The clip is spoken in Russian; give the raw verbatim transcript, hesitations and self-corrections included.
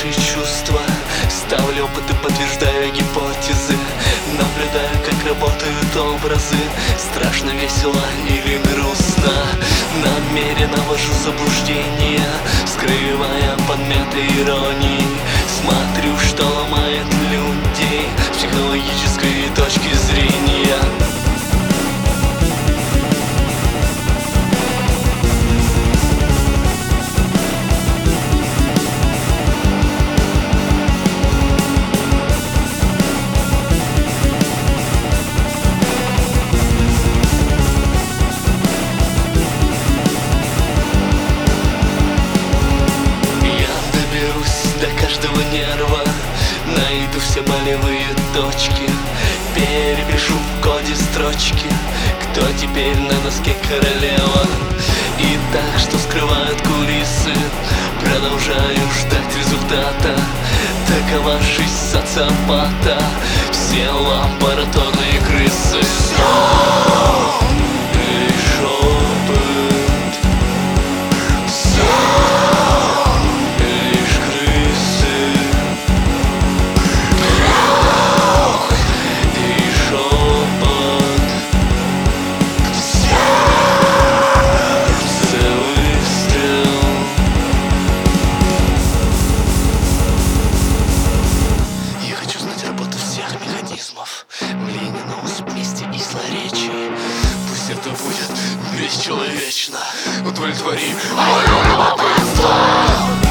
наши чувства. Ставлю опыты, подтверждаю гипотезы. Наблюдаю, как работают образы. Страшно, весело или грустно. Намеренно ввожу заблуждение, скрывая подметы иронии. Смотрю, что ломает людей с психологической точки зрения. До каждого нерва найду все болевые точки. Перепишу в коде строчки, кто теперь на доске королева. И так, что скрывают кулисы, продолжаю ждать результата. Такова жизнь социопата, все лабораторные крысы. Влияние на ус вместе и злоречие. Пусть это будет бесчеловечно. Удовлетвори мое любопытство.